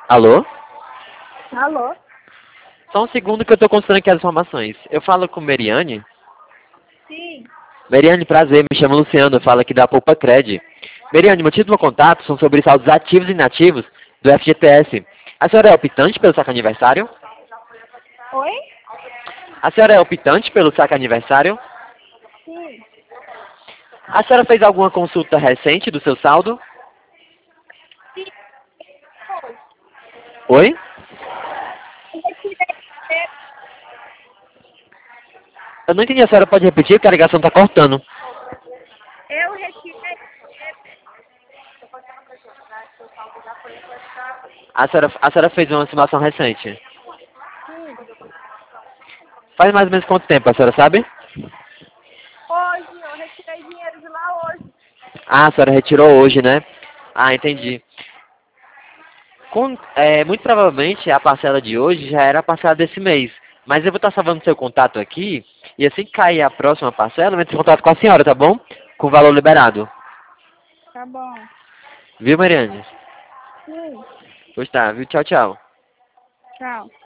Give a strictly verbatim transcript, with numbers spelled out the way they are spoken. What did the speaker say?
Alô? Alô? Só um segundo que eu estou consultando aqui as informações. Eu falo com Meriane? Sim. Meriane, prazer, me chamo Luciano, eu falo aqui da Poupa Cred. Meriane, motivo do meu contato são sobre saldos ativos e inativos do F G T S. A senhora é optante pelo saque aniversário? Oi? A senhora é optante pelo saque aniversário? Sim. A senhora fez alguma consulta recente do seu saldo? Sim. Oi? Eu retirei, Eu não entendi, a senhora pode repetir que a ligação está cortando. eu retirei, A senhora, a senhora fez uma simulação recente. sim. Faz mais ou menos quanto tempo, a senhora sabe? Hoje, eu retirei dinheiro de lá hoje. Ah, a senhora retirou hoje, né? Ah, entendi. Com- é, muito provavelmente a parcela de hoje já era a parcela desse mês. Mas eu vou estar salvando seu contato aqui. E assim que cair a próxima parcela, eu entro em contato com a senhora, tá bom? Com o valor liberado. Tá bom. Viu, Mariane? Sim. Pois tá, viu? Tchau, tchau. Tchau.